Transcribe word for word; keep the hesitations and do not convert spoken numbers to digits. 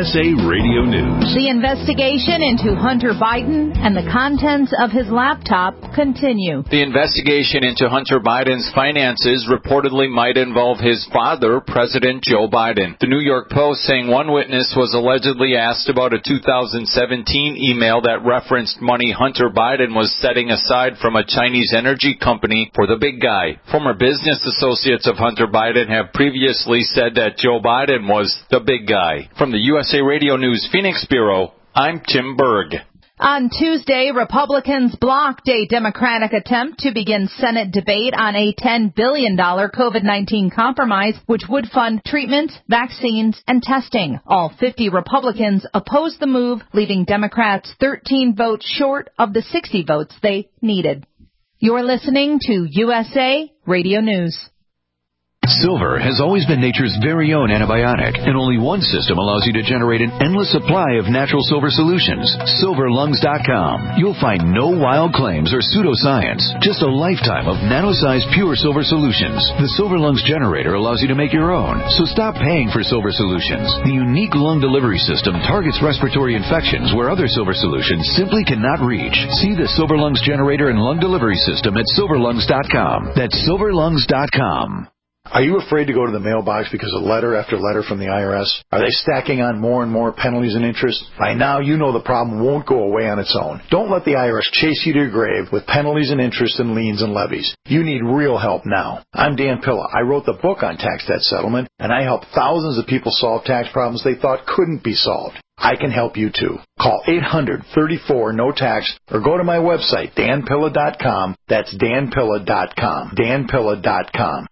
S A Radio News. The investigation into Hunter Biden and the contents of his laptop continue. The investigation into Hunter Biden's finances reportedly might involve his father, President Joe Biden. The New York Post saying one witness was allegedly asked about a two thousand seventeen email that referenced money Hunter Biden was setting aside from a Chinese energy company for the big guy. Former business associates of Hunter Biden have previously said that Joe Biden was the big guy. From the U S A Radio News Phoenix Bureau, I'm Tim Berg. On Tuesday, Republicans blocked a Democratic attempt to begin Senate debate on a ten billion dollars COVID nineteen compromise, which would fund treatments, vaccines, and testing. All fifty Republicans opposed the move, leaving Democrats thirteen votes short of the sixty votes they needed. You're listening to U S A Radio News. Silver has always been nature's very own antibiotic, and only one system allows you to generate an endless supply of natural silver solutions. silver lungs dot com. You'll find no wild claims or pseudoscience, just a lifetime of nano-sized pure silver solutions. The Silver Lungs generator allows you to make your own, so stop paying for silver solutions. The unique lung delivery system targets respiratory infections where other silver solutions simply cannot reach. See the Silver Lungs generator and lung delivery system at silver lungs dot com. That's silver lungs dot com. Are you afraid to go to the mailbox because of letter after letter from the I R S? Are they stacking on more and more penalties and interest? By now, you know the problem won't go away on its own. Don't let the I R S chase you to your grave with penalties and interest and liens and levies. You need real help now. I'm Dan Pilla. I wrote the book on tax debt settlement, and I help thousands of people solve tax problems they thought couldn't be solved. I can help you too. Call eight hundred, thirty-four, no tax or go to my website, dan pilla dot com. That's dan pilla dot com. dan pilla dot com.